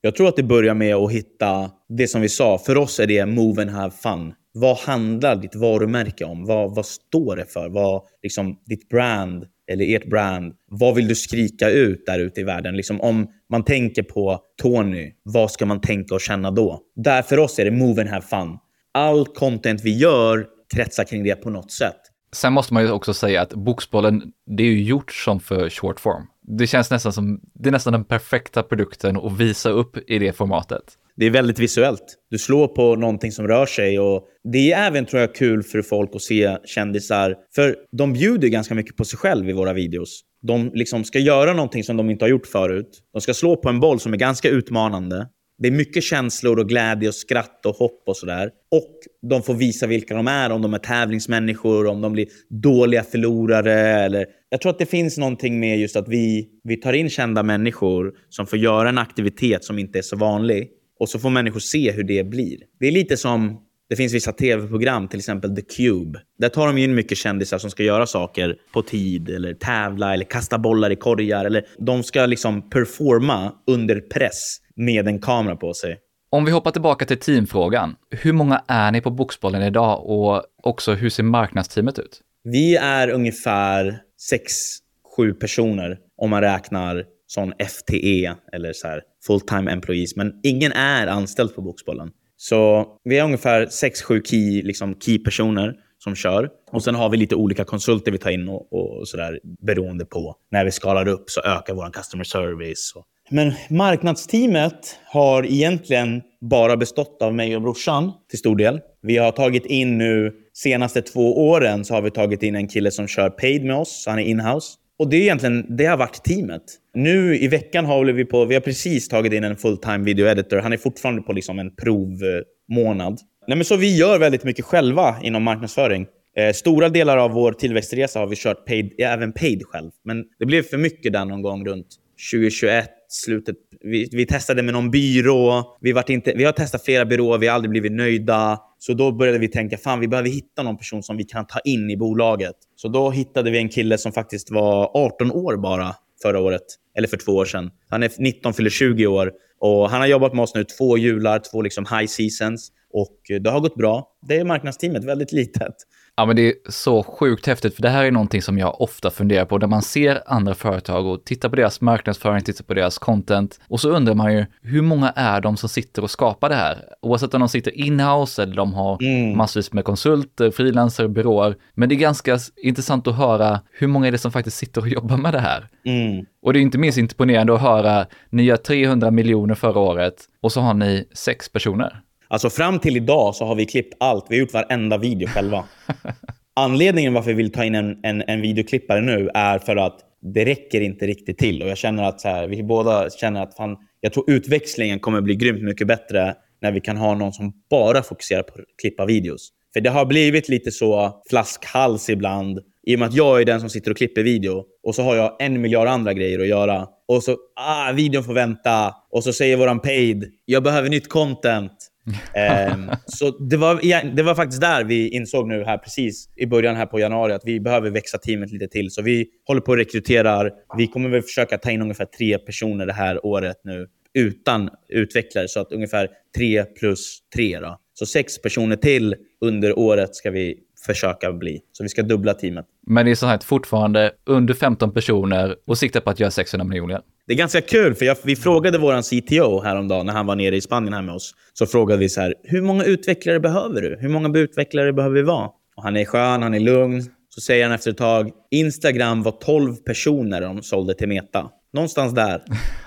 Jag tror att det börjar med att hitta det som vi sa. För oss är det move and have fun. Vad handlar ditt varumärke om? Vad, vad står det för? Vad, liksom, ditt brand eller ert brand, vad vill du skrika ut där ute i världen? Liksom, om man tänker på Tony, vad ska man tänka och känna då? Där för oss är det move and have fun. All content vi gör kretsar kring det på något sätt. Sen måste man ju också säga att Boxbollen, det är ju gjort som för short form. Det känns nästan som, det är nästan den perfekta produkten att visa upp i det formatet. Det är väldigt visuellt. Du slår på någonting som rör sig och det är även, tror jag, kul för folk att se kändisar. För de bjuder ganska mycket på sig själv i våra videos. De liksom ska göra någonting som de inte har gjort förut. De ska slå på en boll som är ganska utmanande. Det är mycket känslor och glädje och skratt och hopp och sådär. Och de får visa vilka de är. Om de är tävlingsmänniskor, om de blir dåliga förlorare. Eller... Jag tror att det finns någonting med just att vi, vi tar in kända människor som får göra en aktivitet som inte är så vanlig. Och så får människor se hur det blir. Det är lite som, det finns vissa tv-program, till exempel The Cube. Där tar de in mycket kändisar som ska göra saker på tid. Eller tävla, eller kasta bollar i korgar. Eller de ska liksom performa under press med en kamera på sig. Om vi hoppar tillbaka till teamfrågan. Hur många är ni på Boxbollen idag och också hur ser marknadsteamet ut? Vi är ungefär sex sju personer om man räknar sån F T E eller så här full-time employees. Men ingen är anställd på Boxbollen. Så vi är ungefär sex sju key, liksom key-personer som kör. Och sen har vi lite olika konsulter vi tar in och, och sådär beroende på. När vi skalar upp så ökar vår customer service. Och... Men marknadsteamet har egentligen bara bestått av mig och brorsan till stor del. Vi har tagit in nu, senaste två åren så har vi tagit in en kille som kör paid med oss. Så han är in-house. Och det är egentligen, det har varit teamet. Nu i veckan håller vi på, vi har precis tagit in en full-time video editor. Han är fortfarande på liksom en provmånad. Nej, men så vi gör väldigt mycket själva inom marknadsföring. Eh, stora delar av vår tillväxtresa har vi kört paid, även paid själv. Men det blev för mycket där någon gång runt tjugohundratjugoett, slutet. Vi, vi testade med någon byrå. Vi, vart inte, vi har testat flera byråer, vi har aldrig blivit nöjda. Så då började vi tänka, fan vi behöver hitta någon person som vi kan ta in i bolaget. Så då hittade vi en kille som faktiskt var arton år bara förra året. Eller för två år sedan. Han är nitton, fyller tjugo år. Och han har jobbat med oss nu två jular, två liksom high seasons. Och det har gått bra. Det är marknadsteamet väldigt litet. Ja, men det är så sjukt häftigt, för det här är någonting som jag ofta funderar på när man ser andra företag och tittar på deras marknadsföring, tittar på deras content, och så undrar man ju, hur många är de som sitter och skapar det här? Oavsett om de sitter in-house eller de har mm. massvis med konsulter, frilanser, byråer. Men det är ganska intressant att höra hur många är det som faktiskt sitter och jobbar med det här. Mm. Och det är inte minst imponerande att höra, ni gör trehundra miljoner förra året och så har ni sex personer. Alltså fram till idag så har vi klippt allt. Vi har gjort varenda video själva. Anledningen varför vi vill ta in en, en, en videoklippare nu är för att det räcker inte riktigt till. Och jag känner att så här, vi båda känner att fan, jag tror utväxlingen kommer bli grymt mycket bättre när vi kan ha någon som bara fokuserar på att klippa videos. För det har blivit lite så flaskhals ibland. I och med att jag är den som sitter och klipper video. Och så har jag en miljard andra grejer att göra. Och så, ah, videon får vänta. Och så säger våran paid, jag behöver nytt content. um, så det var, ja, det var faktiskt där vi insåg nu här precis i början här på januari att vi behöver växa teamet lite till. Så vi håller på att rekrytera. Vi kommer väl försöka ta in ungefär tre personer det här året nu utan utvecklare, så att ungefär tre plus tre då. Så sex personer till under året ska vi försöka bli. Så vi ska dubbla teamet. Men det är så här fortfarande under femton personer och siktar på att göra sexhundra miljoner. Det är ganska kul, för jag, vi frågade våran C T O häromdagen när han var nere i Spanien här med oss. Så frågade vi så här, hur många utvecklare behöver du? Hur många utvecklare behöver vi vara? Och han är skön, han är lugn. Så säger han efter ett tag, Instagram var tolv personer de sålde till Meta. Någonstans där.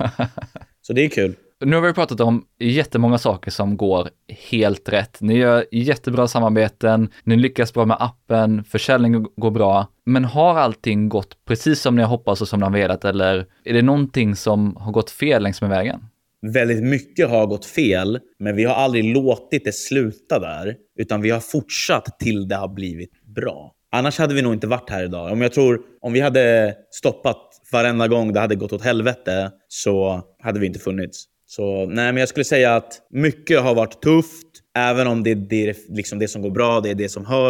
Så det är kul. Nu har vi pratat om jättemånga saker som går helt rätt. Ni gör jättebra samarbeten, ni lyckas bra med appen, försäljningen går bra. Men har allting gått precis som ni har hoppats och som ni har velat, eller är det någonting som har gått fel längs med vägen? Väldigt mycket har gått fel, men vi har aldrig låtit det sluta där, utan vi har fortsatt till det har blivit bra. Annars hade vi nog inte varit här idag. Om jag tror, om vi hade stoppat varenda gång det hade gått åt helvete, så hade vi inte funnits. Så nej, men jag skulle säga att mycket har varit tufft, även om det, det är liksom det som går bra, det är det som hörs.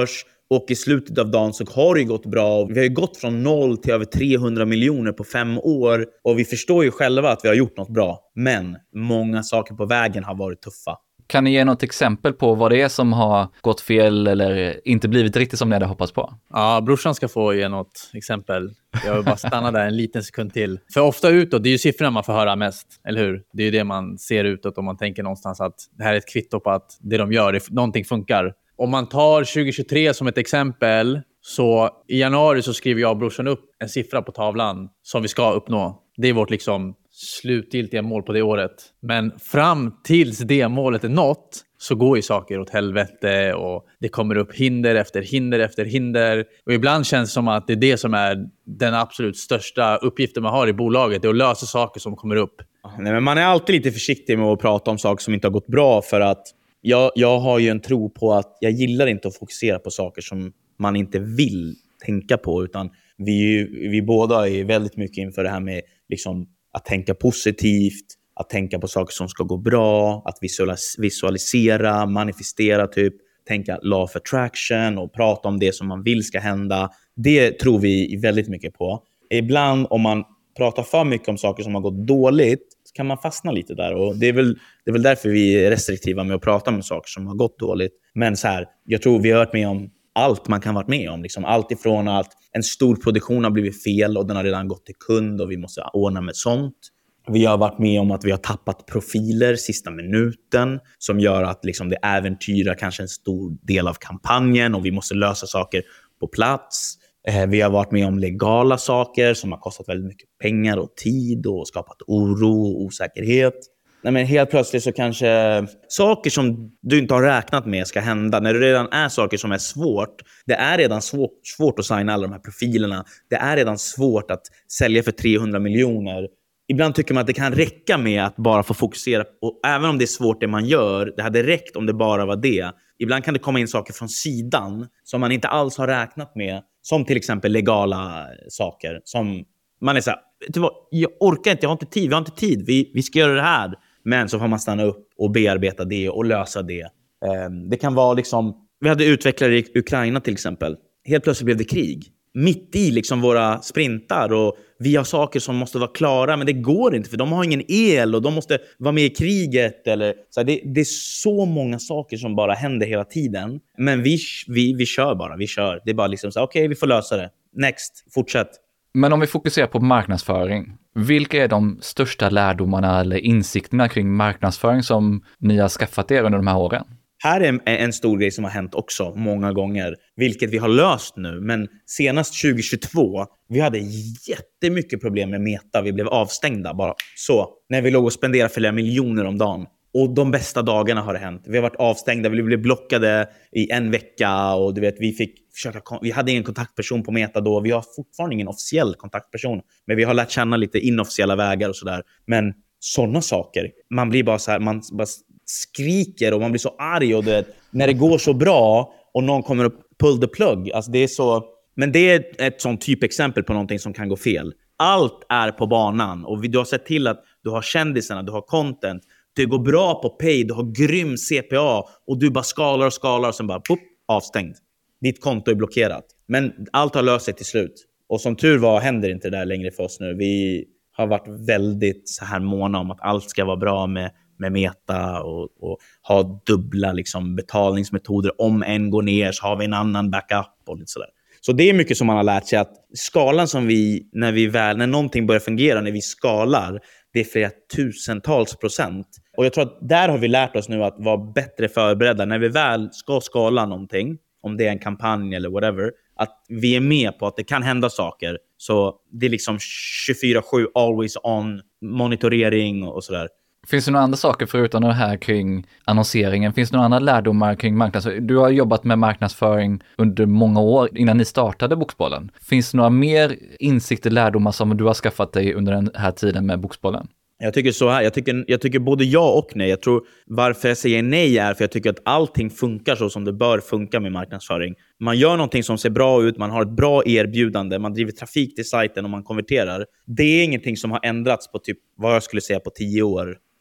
Och i slutet av dagen så har det ju gått bra. Vi har ju gått från noll till över trehundra miljoner på fem år. Och vi förstår ju själva att vi har gjort något bra. Men många saker på vägen har varit tuffa. Kan ni ge något exempel på vad det är som har gått fel eller inte blivit riktigt som ni hade hoppats på? Ja, brorsan ska få ge något exempel. Jag vill bara stanna där en liten sekund till. För ofta utåt, det är ju siffrorna man får höra mest, eller hur? Det är ju det man ser utåt om man tänker någonstans att det här är ett kvitto på att det de gör, det, någonting funkar. Om man tar tjugo tjugotre som ett exempel, så i januari så skriver jag och brorsan upp en siffra på tavlan som vi ska uppnå. Det är vårt liksom slutgiltiga mål på det året. Men fram tills det målet är nått så går ju saker åt helvete och det kommer upp hinder efter hinder efter hinder. Och ibland känns det som att det är det som är den absolut största uppgiften man har i bolaget. Det är att lösa saker som kommer upp. Nej, men man är alltid lite försiktig med att prata om saker som inte har gått bra, för att jag, jag har ju en tro på att jag gillar inte att fokusera på saker som man inte vill tänka på, utan vi, vi båda är väldigt mycket inför det här med liksom att tänka positivt, att tänka på saker som ska gå bra, att visualisera, manifestera, typ tänka law of attraction och prata om det som man vill ska hända. Det tror vi väldigt mycket på. Ibland om man pratar för mycket om saker som har gått dåligt så kan man fastna lite där, och det är väl, det är väl därför vi är restriktiva med att prata om saker som har gått dåligt. Men så här, jag tror vi har hört med om allt man kan varit med om. Liksom allt ifrån att en stor produktion har blivit fel och den har redan gått till kund och vi måste ordna med sånt. Vi har varit med om att vi har tappat profiler sista minuten som gör att liksom det äventyrar kanske en stor del av kampanjen och vi måste lösa saker på plats. Eh, vi har varit med om legala saker som har kostat väldigt mycket pengar och tid och skapat oro och osäkerhet. Nej, men helt plötsligt så kanske saker som du inte har räknat med ska hända. När det redan är saker som är svårt. Det är redan svårt, svårt att signa alla de här profilerna. Det är redan svårt att sälja för trehundra miljoner. Ibland tycker man att det kan räcka med att bara få fokusera. Och även om det är svårt det man gör, det hade räckt om det bara var det. Ibland kan det komma in saker från sidan som man inte alls har räknat med. Som till exempel legala saker. Som man är så här, vet du vad, jag orkar inte, jag har inte tid, vi har inte tid. Vi, vi ska göra det här. Men så får man stanna upp och bearbeta det och lösa det. Det kan vara liksom, vi hade utvecklare i Ukraina till exempel. Helt plötsligt blev det krig. Mitt i liksom våra sprintar och vi har saker som måste vara klara, men det går inte för de har ingen el och de måste vara med i kriget. Eller, så det, det är så många saker som bara händer hela tiden. Men vi, vi, vi kör bara, vi kör. Det är bara liksom så okej, okay, vi får lösa det. Next, fortsätt. Men om vi fokuserar på marknadsföring, vilka är de största lärdomarna eller insikterna kring marknadsföring som ni har skaffat er under de här åren? Här är en stor grej som har hänt också många gånger, vilket vi har löst nu. Men senast tjugo tjugotvå, vi hade jättemycket problem med Meta. Vi blev avstängda bara så. När vi låg och spenderade flera miljoner om dagen. Och de bästa dagarna har det hänt. Vi har varit avstängda, vi blev blockade i en vecka. Och du vet, vi fick försöka, vi hade ingen kontaktperson på Meta då. Vi har fortfarande ingen officiell kontaktperson. Men vi har lärt känna lite inofficiella vägar och sådär. Men sådana saker, man blir bara så här, man bara skriker och man blir så arg. Och det, när det går så bra och någon kommer och pull the plug. Alltså det är så, men det är ett sånt typexempel på någonting som kan gå fel. Allt är på banan. Och du har sett till att du har kändisarna, du har content. Det går bra på pay, du har grym C P A och du bara skalar och skalar och sen bara pop, avstängd. Ditt konto är blockerat. Men allt har löst sig till slut. Och som tur var händer inte det där längre för oss nu. Vi har varit väldigt så här måna om att allt ska vara bra med, med Meta och, och ha dubbla liksom, betalningsmetoder. Om en går ner så har vi en annan backup och lite sådär. Så det är mycket som man har lärt sig, att skalan som vi, när vi väl, när någonting börjar fungera, när vi skalar, det är flera tusentals procent. Och jag tror att där har vi lärt oss nu att vara bättre förberedda. När vi väl ska skala någonting, om det är en kampanj eller whatever, att vi är med på att det kan hända saker. Så det är liksom tjugofyra sju, always on, monitorering och sådär. Finns det några andra saker förutom det här kring annonseringen? Finns det några andra lärdomar kring marknadsföring? Du har jobbat med marknadsföring under många år innan ni startade Boxbollen. Finns det några mer insikter, lärdomar som du har skaffat dig under den här tiden med Boxbollen? Jag tycker så här, jag tycker, jag tycker både ja och nej. Jag tror varför jag säger nej är för jag tycker att allting funkar så som det bör funka med marknadsföring. Man gör någonting som ser bra ut, man har ett bra erbjudande, man driver trafik till sajten och man konverterar. Det är ingenting som har ändrats på typ vad jag skulle säga på tio år.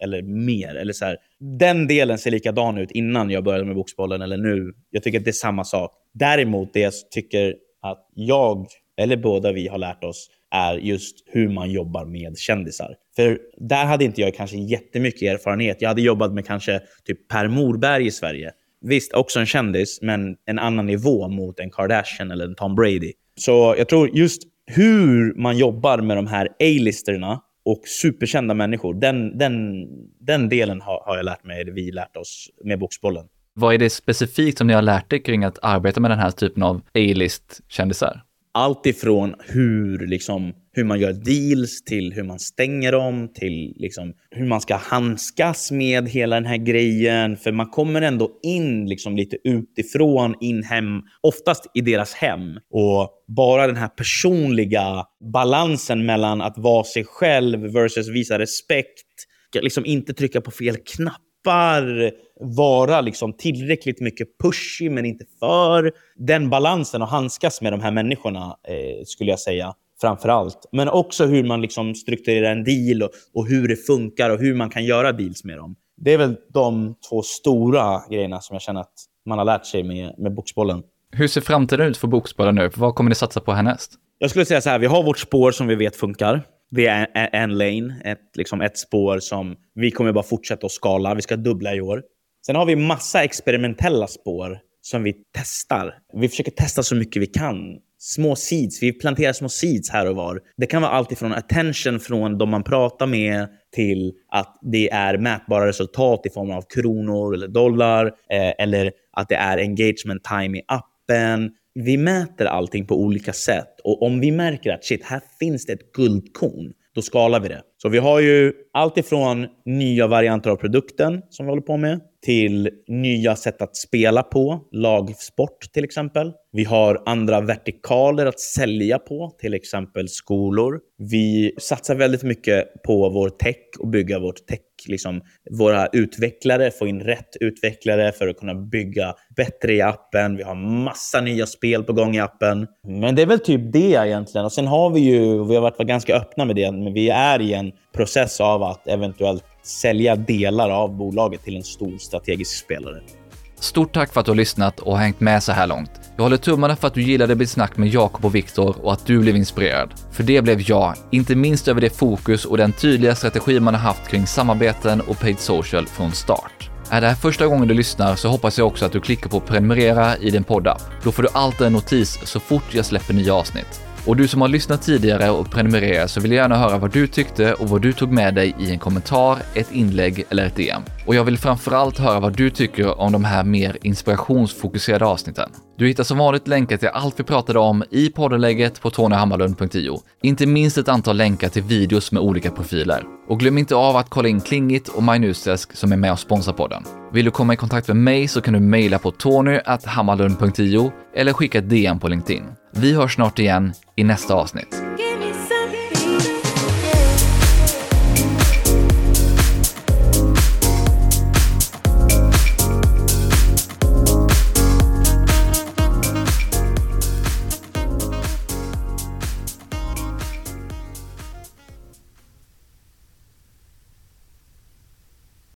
eller mer. Eller så här. Den delen ser likadan ut innan jag började med boxbollen eller nu. Jag tycker att det är samma sak. Däremot det jag tycker att jag, eller båda vi har lärt oss, är just hur man jobbar med kändisar. För där hade inte jag kanske jättemycket erfarenhet. Jag hade jobbat med kanske typ Per Morberg i Sverige. Visst, också en kändis, men en annan nivå mot en Kardashian eller en Tom Brady. Så jag tror just hur man jobbar med de här A-listerna och superkända människor, den, den, den delen har, har jag lärt mig, vi lärt oss med boxbollen. Vad är det specifikt som ni har lärt dig kring att arbeta med den här typen av A-list-kändisar? Allt ifrån hur, liksom, hur man gör deals till hur man stänger dem, till liksom, hur man ska handskas med hela den här grejen. För man kommer ändå in liksom, lite utifrån, in hem, oftast i deras hem. Och bara den här personliga balansen mellan att vara sig själv versus visa respekt. Liksom inte trycka på fel knapp. Vara liksom tillräckligt mycket pushy men inte för. Den balansen och handskas med de här människorna eh, skulle jag säga framförallt. Men också hur man liksom strukturerar en deal och, och hur det funkar och hur man kan göra deals med dem. Det är väl de två stora grejerna som jag känner att man har lärt sig med, med boxbollen. Hur ser framtiden ut för boxbollen nu? Vad kommer ni satsa på härnäst? Jag skulle säga så här, vi har vårt spår som vi vet funkar. Det är en, en lane, ett, liksom ett spår som vi kommer bara fortsätta att skala. Vi ska dubbla i år. Sen har vi massa experimentella spår som vi testar. Vi försöker testa så mycket vi kan. Små seeds, vi planterar små seeds här och var. Det kan vara allt ifrån attention från de man pratar med till att det är mätbara resultat i form av kronor eller dollar. Eh, eller att det är engagement time i appen. Vi mäter allting på olika sätt. Och om vi märker att shit, här finns det ett guldkorn, då skalar vi det. Så vi har ju allt ifrån nya varianter av produkten som vi håller på med till nya sätt att spela på, lagsport till exempel. Vi har andra vertikaler att sälja på, till exempel skolor. Vi satsar väldigt mycket på vår tech och bygga vårt tech, liksom våra utvecklare, få in rätt utvecklare för att kunna bygga bättre i appen. Vi har massa nya spel på gång i appen. Men det är väl typ det egentligen. Och sen har vi ju, vi har varit ganska öppna med det, men vi är i en process av att eventuellt sälja delar av bolaget till en stor strategisk spelare. Stort tack för att du har lyssnat och hängt med så här långt. Jag håller tummarna för att du gillade mitt snack med Jakob och Viktor och att du blev inspirerad. För det blev jag, inte minst över det fokus och den tydliga strategi man har haft kring samarbeten och paid social från start. Är det här första gången du lyssnar så hoppas jag också att du klickar på prenumerera i din poddapp. Då får du alltid en notis så fort jag släpper nya avsnitt. Och du som har lyssnat tidigare och prenumererat, så vill jag gärna höra vad du tyckte och vad du tog med dig i en kommentar, ett inlägg eller ett D M. Och jag vill framförallt höra vad du tycker om de här mer inspirationsfokuserade avsnitten. Du hittar som vanligt länkar till allt vi pratade om i poddenlägget på tony hammarlund punkt io. Inte minst ett antal länkar till videos med olika profiler. Och glöm inte av att kolla in Klingit och MyNewsDesk som är med och sponsrar podden. Vill du komma i kontakt med mig så kan du mejla på tony at hammarlund punkt io eller skicka ett D M på LinkedIn. Vi hörs snart igen i nästa avsnitt.